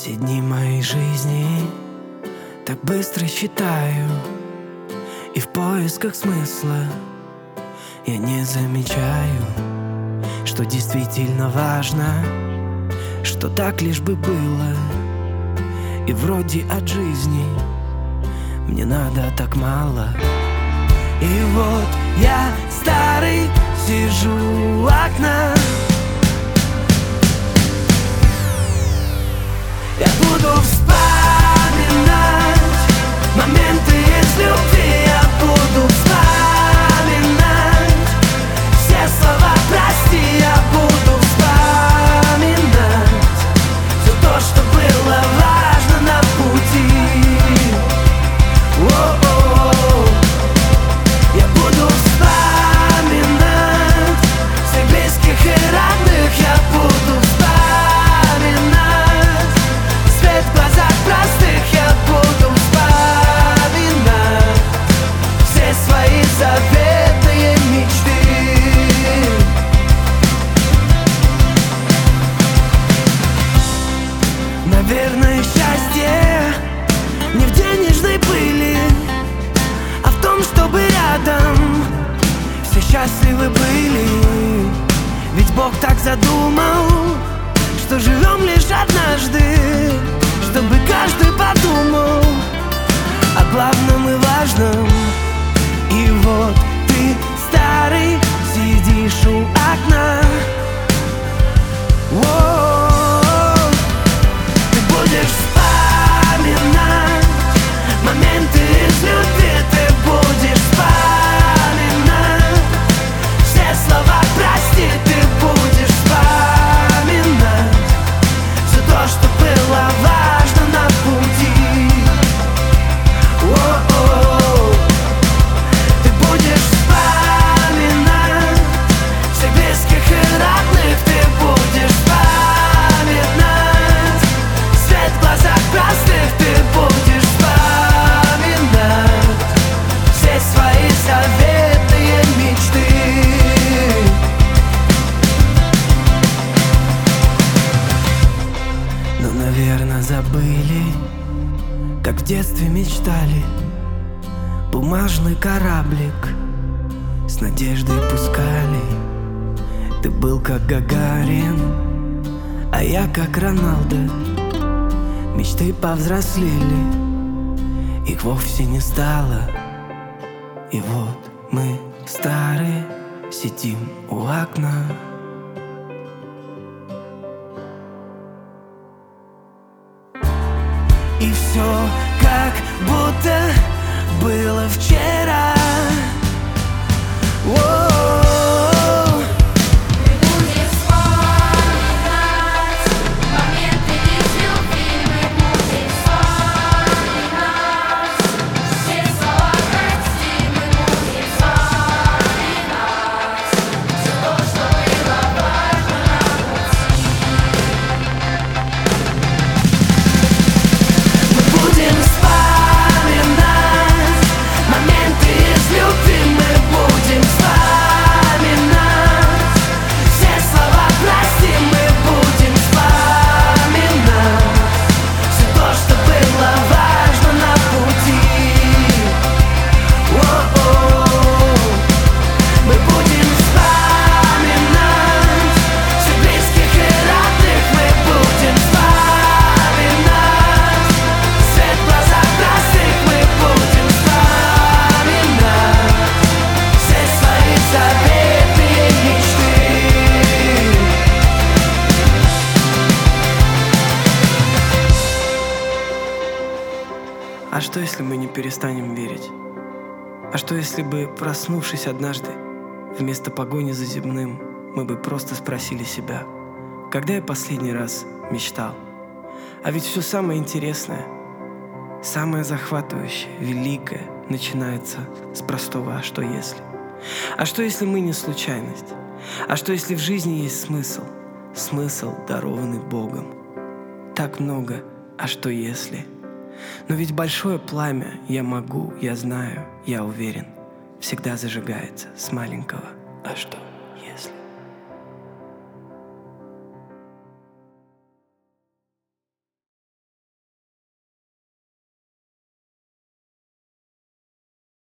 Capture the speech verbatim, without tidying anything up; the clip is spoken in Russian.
Все дни моей жизни так быстро считаю, и в поисках смысла я не замечаю, что действительно важно, что так лишь бы было. И вроде от жизни мне надо так мало. И вот я старый, сижу у окна. Я буду вспоминать моменты из любви. Я буду вспоминать все слова «прости». Я буду вспоминать все то, что было важно на пути. О-о-о. Я буду вспоминать всех близких и родных. Я буду вспоминать свет в глазах простых. Я буду вспоминать все свои заветные мечты. Наверное, счастье не в денежной пыли, а в том, чтобы рядом все счастливы были. Ведь Бог так задумал, что живем лишь однажды, чтобы каждый подумал о главном и важном. И вот ты, старый, сидишь у окна. О-о-о. Ты будешь вспоминать моменты из любви. Ты будешь вспоминать все слова «прости». Ты будешь вспоминать все то, что было важно на пути. О-о-о. Ты будешь вспоминать всех близких и родных. Ты будешь вспоминать свет в глазах простых. Ты будешь вспоминать все свои заветные мечты. Но, наверное, забыли, как в детстве мечтали. Бумажный кораблик с надеждой пускали. Ты был как Гагарин, а я как Роналдо. Мечты повзрослели, их вовсе не стало. И вот мы, старые, сидим у окна. И все как будто было вчера. О-о-о. Ты будешь вспоминать моменты из любви. Мы будем вспоминать все слова «прости». Мы будем вспоминать все то, что было важно на пути. Мы будем вспоминать моменты из любви. Мы будем вспоминать все слова «прости». Мы будем вспоминать все то, что было важно на пути. О-о-о. Мы будем вспоминать всех близких и родных. Мы будем вспоминать свет в глазах простых. Мы будем вспоминать все свои заветные мечты. А что, если мы не перестанем верить? А что, если бы, проснувшись однажды, вместо погони за земным, мы бы просто спросили себя: когда я последний раз мечтал? А ведь все самое интересное, самое захватывающее, великое начинается с простого «а что если?». А что, если мы не случайность? А что, если в жизни есть смысл? Смысл, дарованный Богом. Так много «а что если?». Но ведь большое пламя «я могу», «я знаю», «я уверен» всегда зажигается с маленького «а что если?».